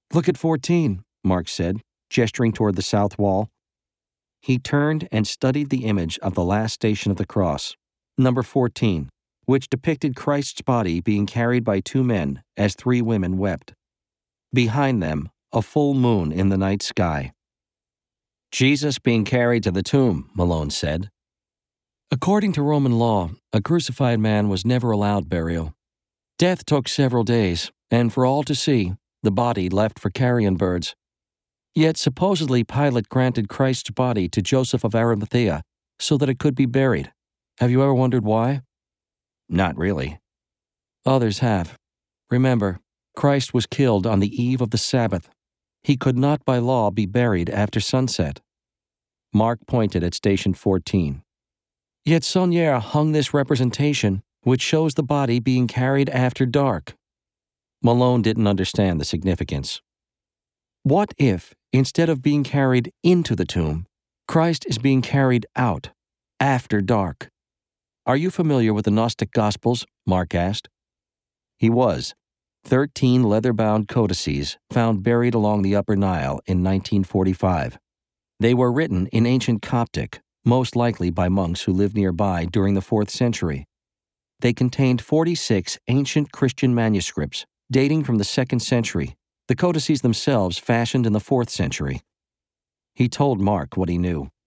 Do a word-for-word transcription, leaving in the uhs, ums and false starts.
Look at fourteen, Mark said, gesturing toward the south wall. He turned and studied the image of the last station of the cross, number fourteen, which depicted Christ's body being carried by two men as three women wept. Behind them, a full moon in the night sky. Jesus being carried to the tomb, Malone said. According to Roman law, a crucified man was never allowed burial. Death took several days, and for all to see, the body left for carrion birds. Yet supposedly Pilate granted Christ's body to Joseph of Arimathea so that it could be buried. Have you ever wondered why? Not really. Others have. Remember, Christ was killed on the eve of the Sabbath. He could not by law be buried after sunset. Mark pointed at Station fourteen. Yet Saunière hung this representation, which shows the body being carried after dark. Malone didn't understand the significance. What if, instead of being carried into the tomb, Christ is being carried out, after dark? Are you familiar with the Gnostic Gospels? Mark asked. He was. Thirteen leather-bound codices found buried along the Upper Nile in nineteen forty-five. They were written in ancient Coptic, most likely by monks who lived nearby during the fourth century. They contained forty-six ancient Christian manuscripts dating from the second century, the codices themselves fashioned in the fourth century. He told Mark what he knew.